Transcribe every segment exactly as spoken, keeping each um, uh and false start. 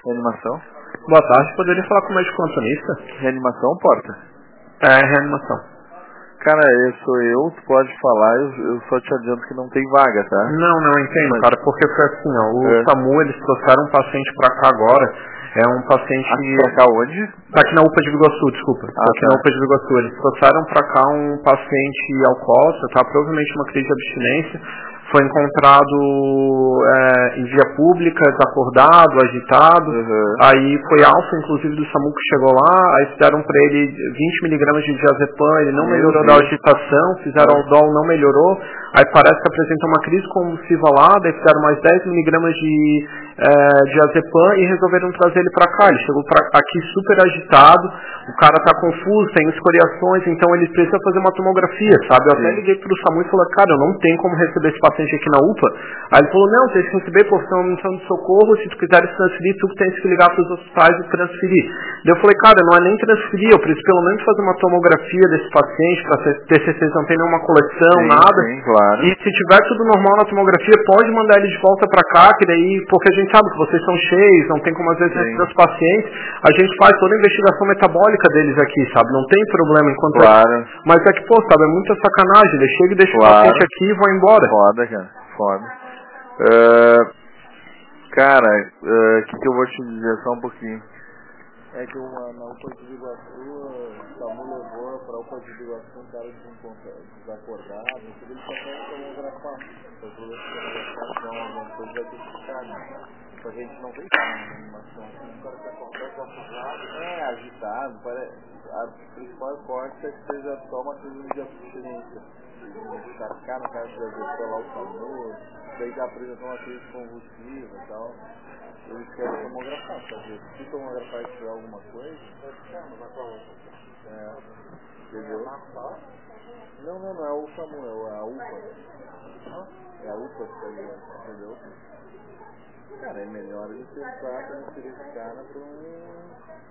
Reanimação? Boa tarde, poderia falar com o médico plantonista? Reanimação, porta? É, reanimação. Cara, eu sou eu, tu pode falar, eu, eu só te adianto que não tem vaga, tá? Não, não entendo, Mas... cara, porque foi assim, ó, o é. SAMU, eles trouxeram um paciente pra cá agora, é um paciente... Aqui, pra cá onde? Tá aqui na U P A de Biguaçu, desculpa. Ah, aqui tá. na U P A de Biguaçu. Eles trouxeram pra cá um paciente alcoólatra, tá? Provavelmente uma crise de abstinência. Foi encontrado é, em via pública, desacordado, agitado. Uhum. Aí foi alfa, inclusive, do SAMU que chegou lá. Aí fizeram pra ele vinte miligramas de diazepam, ele não Meu melhorou Deus. da agitação. Fizeram o dol, não melhorou. Aí parece que apresentou uma crise convulsiva lá. Daí fizeram mais dez miligramas de é, diazepam e resolveram trazer ele pra cá. Ele chegou pra, aqui super agitado. O cara tá confuso, tem escoriações, então ele precisa fazer uma tomografia, sabe? Eu até Sim. liguei pro SAMU e falei, cara, eu não tenho como receber esse paciente aqui na U P A. Aí ele falou, não, tem que receber por ser uma missão de socorro, se tu quiseres transferir, tu tens que ligar pros hospitais e transferir. Daí eu falei, cara, não é nem transferir, eu preciso pelo menos fazer uma tomografia desse paciente, pra ter certeza que não tem nenhuma coleção, Sim, nada. sim, claro. E se tiver tudo normal na tomografia, pode mandar ele de volta pra cá, que daí, porque a gente sabe que vocês são cheios, não tem como às vezes Sim. receber os pacientes, a gente faz toda a investigação metabólica deles aqui, sabe? Não tem problema enquanto Claro. é... Mas é que, pô, sabe, é muita sacanagem, ele chega e deixa Claro. o paciente aqui e vai embora. Foda, cara, foda. Uh, cara, o uh, que, que eu vou te dizer só um pouquinho? É que uma, na U P A de Biguaçu, o SAMU levou pra U P A de Biguaçu um cara desacordado, ele só quer tomografar. Então, por isso que tomografar alguma coisa vai ter que ficar, né? Só que a gente não tem animação assim, o cara tá acordado, desacordado, é agitado, parece, a principal hipótese é que seja só uma crise de abstinência. Ficar no caso de azeitona lá o SAMU, daí já apresentou uma crise convulsiva e tal. Eles querem tomografar, sabe? Se tomografar e tiver alguma coisa, vai ficar, não vai pra outra. É, entendeu? Não, não, não é o SAMU, é a U P A. É a U P A que tá aí, entendeu? Cara, é melhor ele testar, transferir esse cara pra um...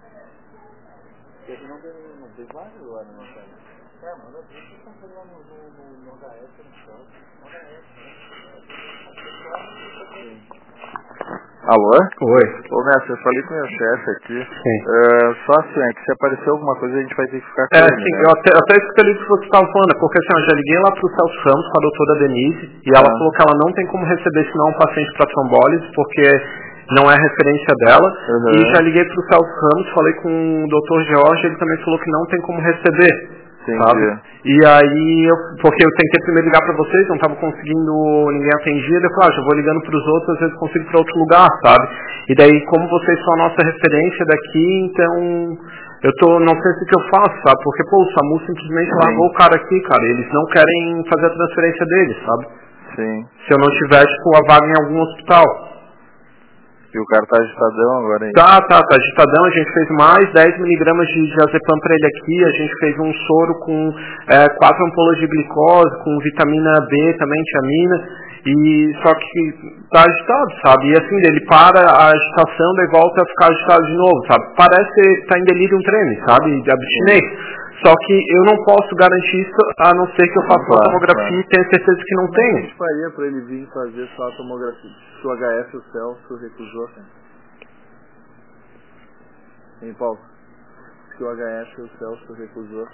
Porque não tem, não tem vaga agora, né, cara? É, manda ver se você tá lá no, no, no H S, no chão. No H S, né? Alô? Oi. Ô, mestre, eu falei com o meu chefe aqui. Sim. Uh, só assim, é que se aparecer alguma coisa a gente vai ter que ficar com É, ele, sim, né? eu até, até escutei o que você estava falando, porque assim, eu já liguei lá pro Celso Ramos, com a doutora Denise, e ela Ah. falou que ela não tem como receber senão um paciente para trombólise, porque não é referência dela, Uhum. e já liguei pro Celso Ramos, falei com o doutor George, ele também falou que não tem como receber. Entendi. Sabe? E aí, eu, porque eu tentei primeiro ligar pra vocês, não tava conseguindo ninguém atendido, eu falei, ah, já vou ligando pros outros, às vezes consigo pra outro lugar, sabe? E daí, como vocês são a nossa referência daqui, então, eu tô, não sei o que eu faço, sabe? Porque, pô, o SAMU simplesmente Sim. largou o cara aqui, cara, eles não querem fazer a transferência deles, sabe? Sim. Se eu não tiver, tipo, a vaga em algum hospital. E o cara tá agitadão agora, hein? Tá, tá, tá agitadão, a gente fez mais dez miligramas de diazepam pra ele aqui, a gente fez um soro com é, quatro ampolas de glicose, com vitamina B também, tiamina, e só que tá agitado, sabe? E assim, ele para a agitação, daí volta a ficar agitado de novo, sabe? Parece que tá em delírio treme, sabe? De abstinência. Só que eu não posso garantir isso, a não ser que eu faça Claro, uma tomografia claro. e tenha certeza que não Como tem. a gente faria pra ele vir fazer só a tomografia? Se o H S o Celso recusou, cara. Hein, Paulo? Se o H S o Celso recusou.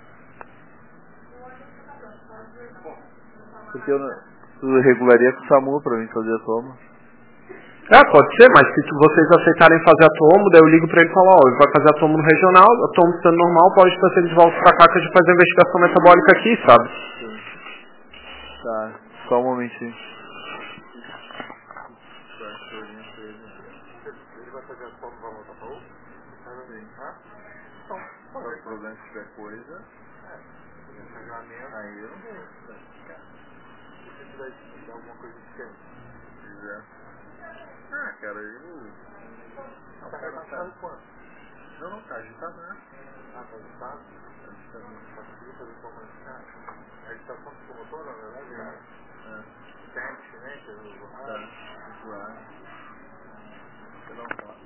Porque eu não... Tu regularia com o SAMU pra mim fazer a toma? É, pode ser, mas se vocês aceitarem fazer a tomo, daí eu ligo pra ele e falo, ó, ele vai fazer a tomo no regional, a tomo sendo normal, pode trazer ele de volta pra cá que a gente faz a investigação metabólica aqui, sabe? Sim. Tá, só um momentinho. Ele vai fazer a toma pra voltar pra outra? Então, se o problema se tiver coisa, aí eu não vou. Se você tiver alguma coisa diferente, se quiser. Ah, cara, eu... Não, tá agitado quanto? Não, não, tá agitado, né? Ah, tá agitado? Tá agitado, não conseguiu fazer um pouco mais de cara. A agitação que tu botou, na verdade, cara? É. Sente, né? Que eu vou tá. Claro. Você não fala.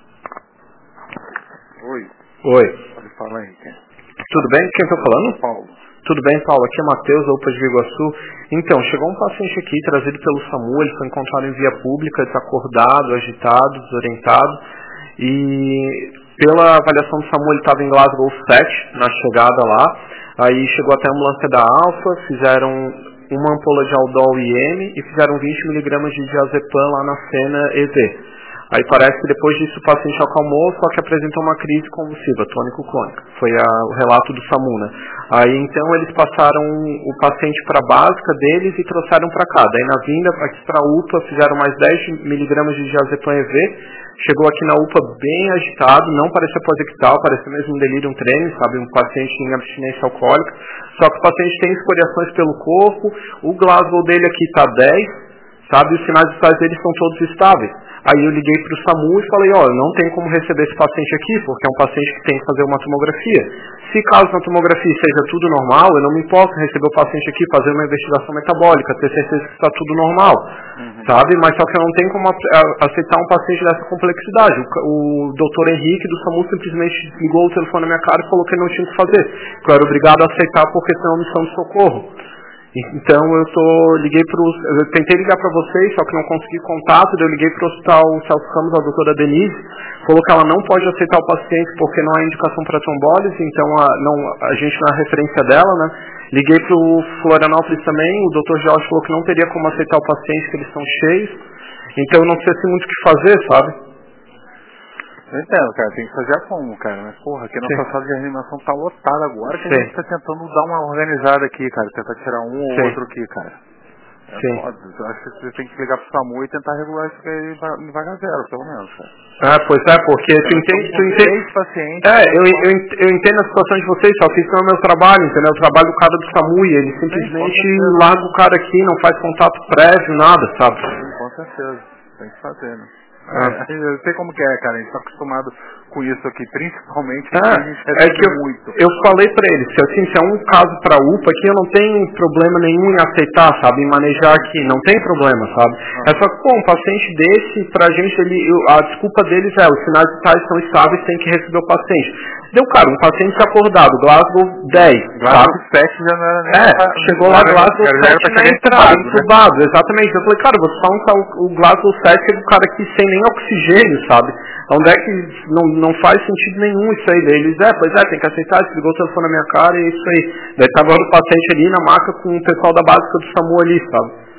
Oi. Oi. Pode falar aí, cara. Tudo bem? Quem tá falando? Paulo. Tudo bem, Paulo? Aqui é Matheus, da U P A de Biguaçu. Então, chegou um paciente aqui, trazido pelo SAMU, ele foi encontrado em via pública, desacordado, agitado, desorientado. e pela avaliação do SAMU ele estava em Glasgow sete na chegada lá, aí chegou até a ambulância da Alfa, fizeram uma ampola de Aldol I M e fizeram vinte miligramas de diazepam lá na cena E Z. Aí parece que depois disso o paciente acalmou, só que apresentou uma crise convulsiva, tônico-clônica. Foi a, o relato do SAMU, né? Aí então eles passaram o paciente para a básica deles e trouxeram para cá. Daí na vinda aqui para a U P A fizeram mais dez miligramas de diazepam E V. Chegou aqui na U P A bem agitado, não parecia pós-ictal, parecia mesmo um delírio, um treme, sabe? Um paciente em abstinência alcoólica. Só que o paciente tem escoriações pelo corpo, o Glasgow dele aqui está dez, sabe? Os sinais vitais dele são todos estáveis. Aí eu liguei para o SAMU e falei, ó, não tem como receber esse paciente aqui, porque é um paciente que tem que fazer uma tomografia. Se caso na tomografia seja tudo normal, eu não me importo receber o paciente aqui, fazer uma investigação metabólica, ter certeza que está tudo normal, uhum. sabe? Mas só que eu não tenho como aceitar um paciente dessa complexidade. O, o doutor Henrique do SAMU simplesmente ligou o telefone na minha cara e falou que ele não tinha o que fazer, que eu era obrigado a aceitar porque tem uma missão de socorro. Então eu tô, liguei pro, eu tentei ligar para vocês, só que não consegui contato, daí eu liguei para o hospital Celso Ramos, a doutora Denise, falou que ela não pode aceitar o paciente porque não há indicação para trombólise, então a, não, a gente não é a referência dela, né? Liguei para o Florianópolis também, o doutor Jorge falou que não teria como aceitar o paciente, que eles estão cheios, então eu não sei se muito o que fazer, sabe? Eu entendo, cara, tem que fazer a como, cara, mas porra, aqui na nossa sala de reanimação tá lotada agora que Sim. a gente tá tentando dar uma organizada aqui, cara, tentar tirar um ou Sim. outro aqui, cara. É Sim. foda, eu acho que você tem que ligar pro SAMU e tentar regular isso aí em vaga zero, pelo menos, cara. Ah, pois é, porque tu entende, tu entende, pacientes, é, eu, eu, eu entendo a situação de vocês, só que isso não é o meu trabalho, entendeu? Eu trabalho do cara do SAMU e ele simplesmente Sim, larga o cara aqui, não faz contato prévio, nada, sabe? Sim, com certeza, tem que fazer, né? Ah. É, eu sei como que é, cara, a gente tá acostumado com isso aqui, principalmente ah, a gente é que eu, muito. Eu falei pra eles, se assim, se é um caso pra U P A aqui, eu não tenho problema nenhum em aceitar, sabe, em manejar aqui, não tem problema, sabe. Ah. É só que, pô, um paciente desse, pra gente, ele, eu, a desculpa deles é, os sinais vitais são estáveis, tem que receber o paciente. Deu, cara, um paciente acordado, Glasgow dez, Glasgow sabe? sete já não era nem... É, pra, chegou lá Glasgow sete na entrada, entubado, né? Exatamente. Eu falei, cara, você fala que o, o Glasgow sete é o cara aqui sem nem oxigênio, sabe? Onde é que não, não faz sentido nenhum isso aí deles? É, pois é, tem que aceitar, ele ligou o telefone na minha cara e é isso aí. Daí tá agora o paciente ali na maca com o pessoal da básica do SAMU ali, sabe?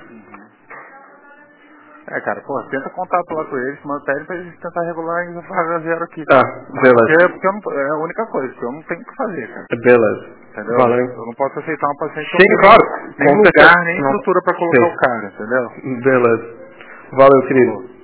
É, cara, pô, tenta contato lá com eles, mantém pra gente tentar regular em vaga zero aqui. Tá, beleza. Porque, porque eu não, é a única coisa, porque eu não tenho o que fazer, cara. Beleza. Entendeu? Valeu. Eu não posso aceitar um paciente Sim, com claro. nem Com lugar, certeza. nem não. estrutura pra colocar Sim. o cara, entendeu? Beleza. Valeu, querido.